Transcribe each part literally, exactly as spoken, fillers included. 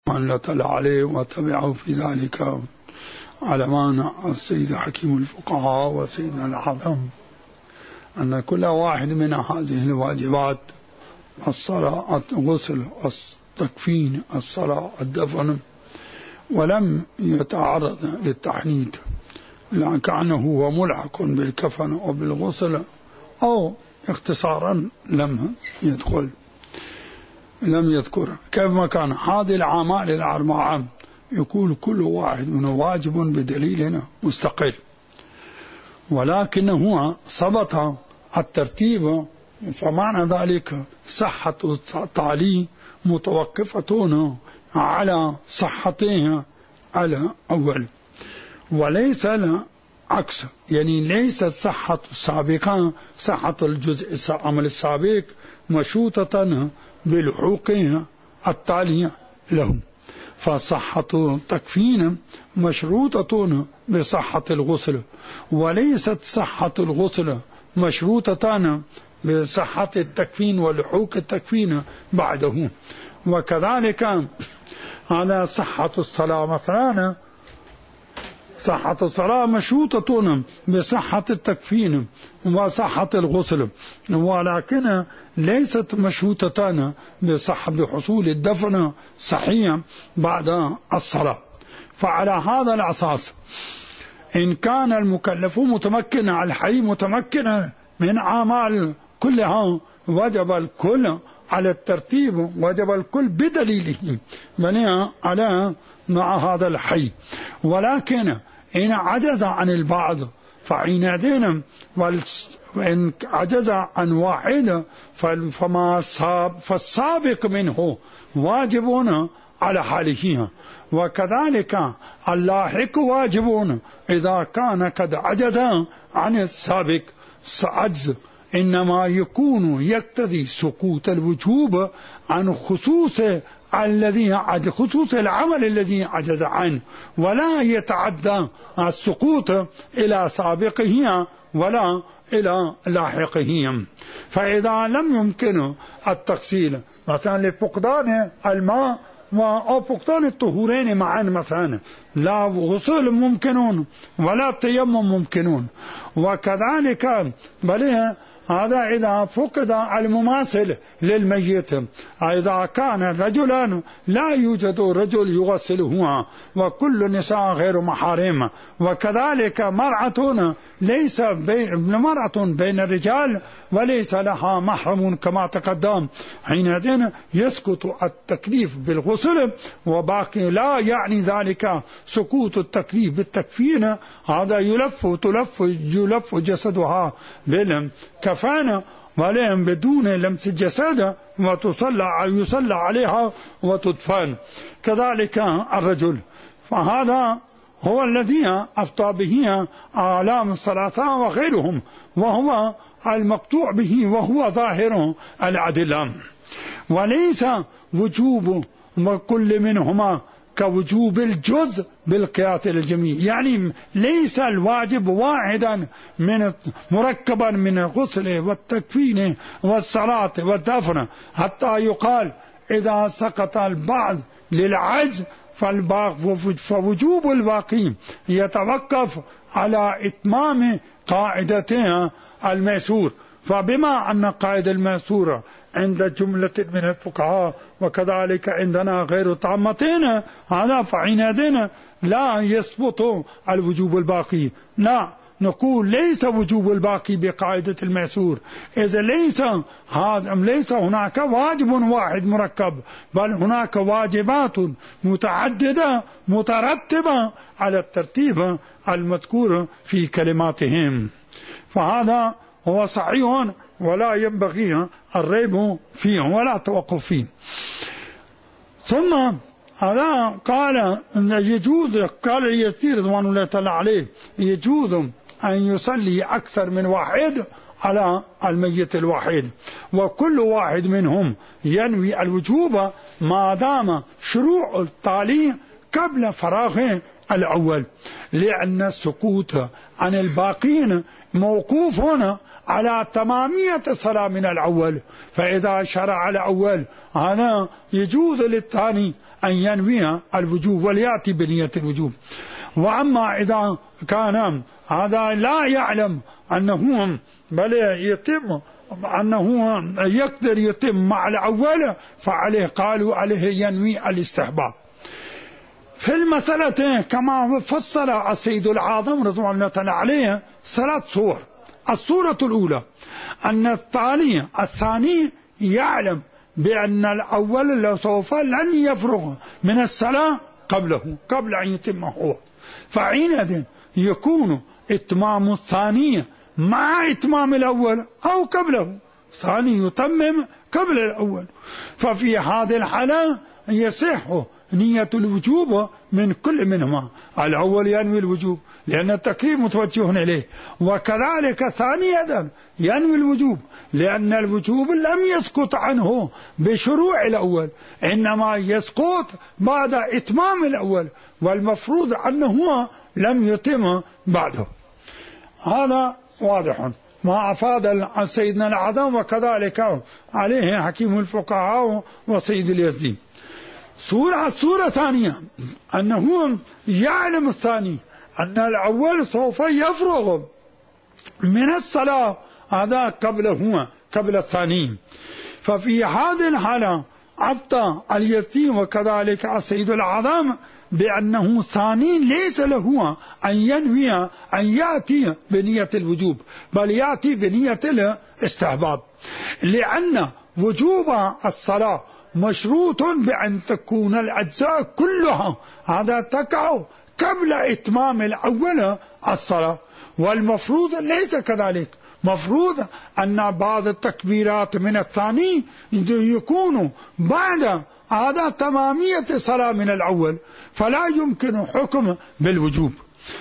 الله تعالى عليه وتبعه في ذلك علمان السيد حكيم الفقهاء وسيدنا الأعظم أن كل واحد من هذه الواجبات الصلاة، الغسل، التكفين، الصلاة، الدفن، ولم يتعرض للتحنيط كأنه هو ملحق بالكفن أو بالغسل أو اختصارا لم يدخل لم يذكر كيف ما كان. هذه الأعمال الأربعة يقول كل واحد منه واجب بدليل مستقل، ولكنه ثبت الترتيب، فمعنى ذلك صحة التعليم متوقفة على صحته على أول، وليس العكس، يعني ليس صحة السابقة صحة الجزء العمل السابق مشروطة بالحقوق التالية لهم، فصحة تكفين مشروطة بصحة الغسل، وليست صحة الغسل مشروطة بصحة التكفين والحقوق التكفين بعده. وكذلك على صحة الصلاة مثلا، صحة الصلاة مشروطة بصحة التكفين وصحة الغسل، ولكن ليست مشروطة بصحة بحصول الدفن صحيح بعد الصلاة. فعلى هذا الأساس إن كان المكلف متمكنا، الحي متمكنا من أعمال كلها، وجب الكل على الترتيب، وجب الكل بدليله بني على مع هذا الحي. ولكن إن عجز عن البعض فحينئذ، وإن عجز عن واحد فما فالسابق منه واجبون على حاله، وكذلك اللاحق واجبون إذا كان قد عجز عن السابق. عجز إنما يكون يقتضي سقوط الوجوب عن خصوص الذي خصوص العمل الذي عجز عنه، ولا يتعدى السقوط إلى سابقه ولا إلى لاحقه. فإذا لم يمكن التغسيل مثلا لفقدان الماء أو فقدان الطهورين معا مثلا، لا غسل ممكنون ولا تيمم ممكنون. وكذلك بل هذا إذا فقد المماثل للميت، إذا كان رجلا لا يوجد رجل يغسله وكل النساء غير محارم، وكذلك مرأة ليس بين مرأة بين الرجال وليس لها محرم كما تقدم، حينئذ يسقط التكليف بالغسل، وباقي لا يعني ذلك سقوط التكليف بالتكفين. هذا يلف تلف يلف جسدها بالكفانة ولم بدون لمس الجسد، وتصلى يصلى عليها وتدفن. كذلك الرجل، فهذا هو الذي أفتى به أعلام الصلاة وغيرهم، وهو المقطوع به وهو ظاهر الأدلة، وليس وجوب كل منهما كوجوب الجزء بالقياس الجميع، يعني ليس الواجب واحدا من مركبا من الغسل والتكفين والصلاة والدفن، حتى يقال إذا سقط البعض للعجز فوجوب الباقي يتوقف على إتمام قاعدتها الميسور. فبما أن قاعدة الميسورة عند جملة من الفقهاء وكذلك عندنا غير طامتين، هذا فحينئذ لا يثبت الوجوب الباقي، لا نقول ليس وجوب الباقي بقاعدة الميسور، إذا ليس هذا ليس هناك واجب واحد مركب، بل هناك واجبات متعددة مترتبة على الترتيب المذكور في كلماتهم. فهذا هو صحيح ولا ينبغي الريب فيه ولا توقف فيه. ثم هذا قال أن يجوز، قال اليسير رضوان الله تعالى عليه، يجوز أن يصلي أكثر من واحد على الميت الواحد، وكل واحد منهم ينوي الوجوب ما دام شروع التالي قبل فراغ الأول، لأن السكوت عن الباقين موقوف هنا على تمامية الصلاة من الأول، فإذا شرع الأول هذا يجوز للثاني أن ينوي الوجوب وليأتي بنية الوجوب. وأما إذا كان هذا لا يعلم أنه بل يتم أنه يقدر يتم مع الأول فعليه قالوا عليه ينوي الاستحباب. في المسألة كما فصل السيد العاظم رضوان الله تعالى عليه ثلاث صور. الصورة الأولى أن الثاني الثاني يعلم بأن الأول لو سوف لن يفرغ من الصلاة قبله قبل أن يتم هو، فحينئذ يكون إتمام الثاني مع إتمام الأول أو قبله، الثاني يتمم قبل الأول. ففي هذه الحالة يصح نية الوجوب من كل منهما. الأول ينوي الوجوب لأن التكليف متوجه إليه، وكذلك الثاني أيضا ينوي الوجوب لأن الوجوب لم يسقط عنه بشروع الأول، إنما يسقط بعد إتمام الأول، والمفروض أنه لم يتم بعده. هذا واضح ما أفاد سيدنا العظام، وكذلك عليه حكيم الفقهاء وسيد اليزدي. سورة السورة الثانية أنه يعلم الثاني أن الأول سوف يفرغ من الصلاة هذا قبله قبل الثاني. ففي هذه الحالة أفتى اليزدي وكذلك السيد العظام بأنه الثاني ليس له أن ينوي أن يأتي بنية الوجوب، بل يأتي بنية الاستحباب، لأن وجوب الصلاة مشروط بأن تكون الأجزاء كلها هذا تقع قبل إتمام الأول الصلاة، والمفروض ليس كذلك. مفروض أن بعض التكبيرات من الثاني يكون بعد هذا تمامية الصلاة من الأول، فلا يمكن حكم بالوجوب،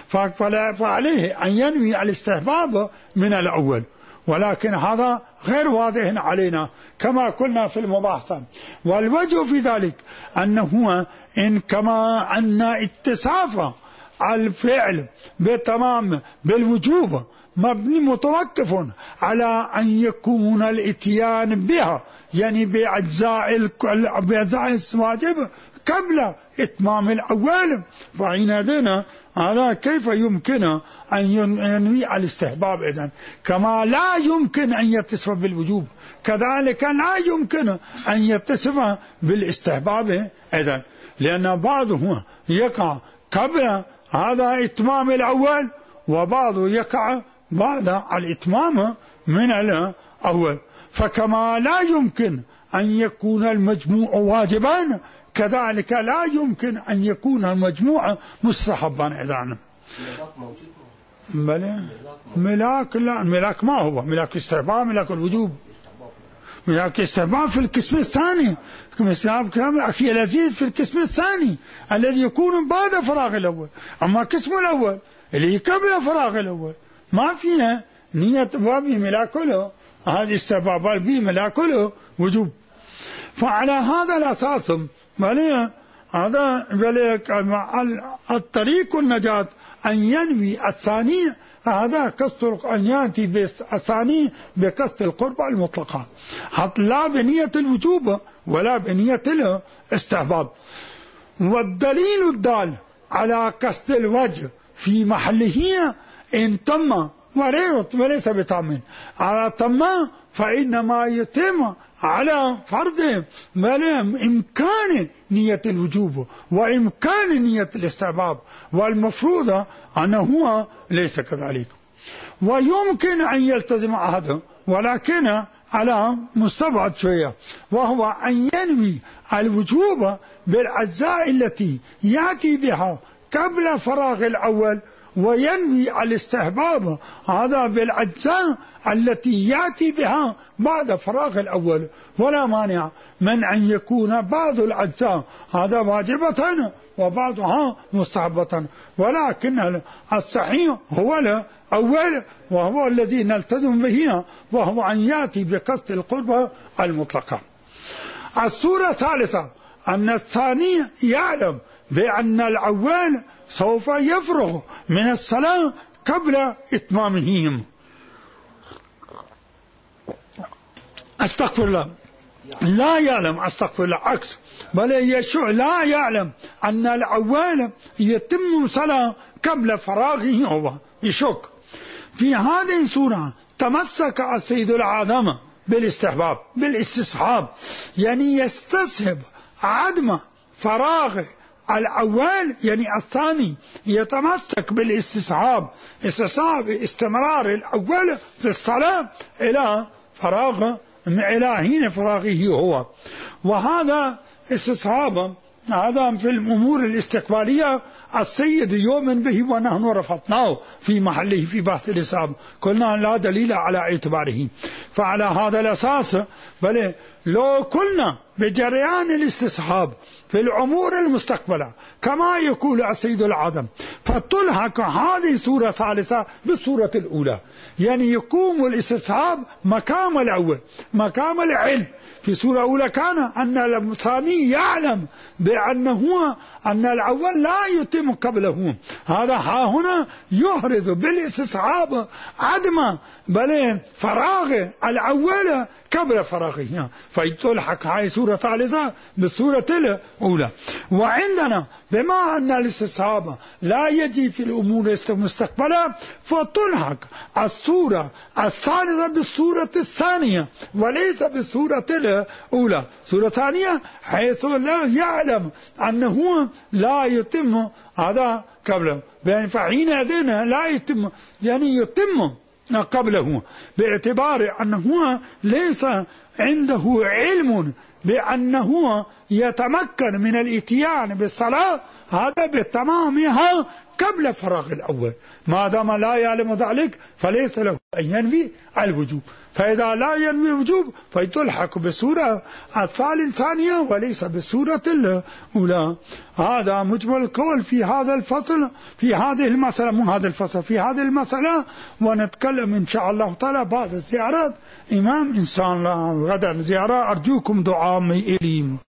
فعليه أن ينوي الاستحباب من الأول. ولكن هذا غير واضح علينا كما قلنا في المباحثة. والوجه في ذلك أنه إن كما أن اتصاف الفعل بتمام بالوجوب مبني متوقف على أن يكون الاتيان بها يعني بأجزاء بأجزاء الواجب قبل إتمام الأول، فحينئذ هذا كيف يمكن أن ينوي الاستحباب؟ إذن كما لا يمكن أن يتصف بالوجوب كذلك لا يمكن أن يتصف بالاستحباب إذن، لأن بعضه يقع قبل هذا إتمام الأول وبعضه يقع بعد الإتمام من الأول. فكما لا يمكن أن يكون المجموع واجبا كذلك لا يمكن أن يكون المجموع مستحبا. إذن ملاك لا ملاك ما هو ملاك استحباب، ملاك الوجوب، ملاك استحباب في القسم الثاني، أخي العزيز في القسم الثاني الذي يكون بعد فراغ الأول. أما القسم الأول اللي قبل فراغ الأول ما فيها نية وابي ملاكله هذه استحباب بي ملاكله وجوب. فعلى هذا الأساس بلي هذا بلي الطريق النجاة أن ينوي الثاني هذا قصد أن يأتي بالثاني بقصد القربة المطلقة حتى لا بنية الوجوب ولا بنية الاستحباب. والدليل الدال على قصد الوجه في محله إن تم وليس بتام على تم فإنما يتم على فرض إمكان نية الوجوب وإمكان نية الاستحباب، والمفروض أنه هو ليس كذلك. ويمكن أن يلتزم أحد ولكن على مستبعد شوية، وهو أن ينوي الوجوب بالأجزاء التي يأتي بها قبل فراغ الأول، وينوي الاستحباب هذا بالأجزاء التي يأتي بها بعد فراغ الأول. ولا مانع من أن يكون بعض الأجزاء هذا واجبة وبعضها مستحبة، ولكن الصحيح هو الأول وهو الذي نلتزم به، وهو أن يأتي بقصد القربة المطلقة. الصورة الثالثة أن الثاني يعلم بأن الأول سوف يفرغ من الصلاة قبل إتمامهم. أستغفر الله. لا يعلم، أستغفر الله، عكس، بل يشوع لا يعلم أن الأول يتم صلاة قبل فراغه هو، يشك. في هذه السورة تمسك السيد العظام بالاستحباب بالاستصحاب، يعني يستصحب عدم فراغ الأول، يعني الثاني يتمسك بالاستصحاب، استصحاب استمرار الأول في الصلاة إلى فراغ إلى حين فراغه هو. وهذا استصحاب هذا في الأمور الاستقبالية السيد يؤمن به ونحن رفضناه في محله في بحث الإصابة، قلنا لا دليل على اعتباره. فعلى هذا الأساس بل لو كنا بجريان الاستصحاب في الأمور المستقبلة كما يقول السيد العظم، فتلحق هذه سورة ثالثة بالسورة الأولى، يعني يقوم الاستصحاب مقام الأول مقام العلم. في سورة أولى كان أن الثاني يعلم بأنه أن الأول لا يتم قبله، هذا ها هنا يهرز بالاستصحاب عدم بل فراغ الأول قبل فراغه، فيتلحق هاي سورة ثالثة بالسورة الأولى. وعندنا بما أن الاستصحاب لا يجي في الأمور المستقبلة، فتلحق السورة الثالثة بالسورة الثانية وليس بالسورة الأولى. سورة ثانية حيث لا يعلم أنه لا يتم هذا قبله، فحينئذ لا يتم يعني يتم قبله، باعتبار أنه ليس عنده علم بأنه يتمكن من الاتيان بالصلاة هذا بتمامها قبل فراغ الأول. ما دام لا يعلم ذلك فليس له أن ينوي الوجوب، فإذا لا ينوي الوجوب فيتلحق بالسورة الثانية وليس بالسورة الأولى. هذا مجمل القول في هذا الفصل في هذه المسألة، مو هذا الفصل في هذه المسألة. ونتكلم إن شاء الله تعالى بعد زيارة إمام إن شاء الله غدا زيارة، أرجوكم دعاء إليم.